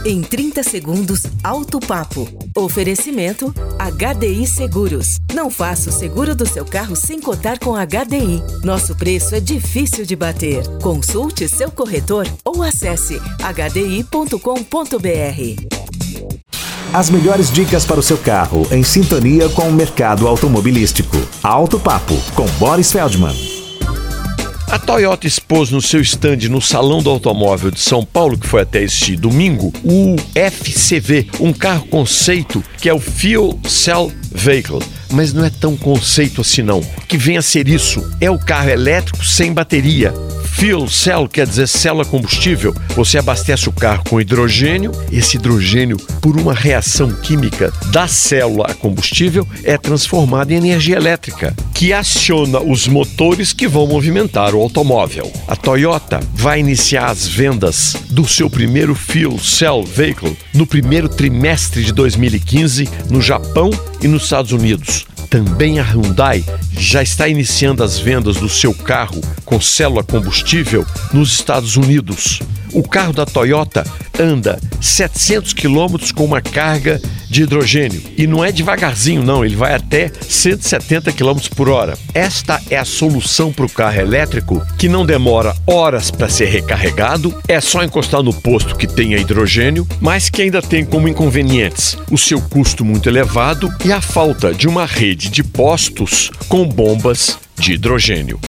Em 30 segundos, Alto Papo. Oferecimento HDI Seguros. Não faça o seguro do seu carro sem cotar com HDI. Nosso preço é difícil de bater. Consulte seu corretor ou acesse hdi.com.br. As melhores dicas para o seu carro, em sintonia com o mercado automobilístico. Alto Papo, com Boris Feldman. A Toyota expôs no seu stand no Salão do Automóvel de São Paulo, que foi até este domingo, o FCV, um carro conceito que é o Fuel Cell Vehicle. Mas não é tão conceito assim não. O que vem a ser isso? É o carro elétrico sem bateria. Fuel Cell quer dizer célula combustível. Você abastece o carro com hidrogênio. Esse hidrogênio, por uma reação química da célula a combustível, é transformado em energia elétrica, que aciona os motores que vão movimentar o automóvel. A Toyota vai iniciar as vendas do seu primeiro Fuel Cell Vehicle no primeiro trimestre de 2015 no Japão e nos Estados Unidos. Também a Hyundai já está iniciando as vendas do seu carro com célula combustível nos Estados Unidos. O carro da Toyota anda 700 km com uma carga de hidrogênio. E não é devagarzinho, não. Ele vai até 170 km por hora. Esta é a solução para o carro elétrico, que não demora horas para ser recarregado. É só encostar no posto que tenha hidrogênio, mas que ainda tem como inconvenientes o seu custo muito elevado e a falta de uma rede de postos com bombas de hidrogênio.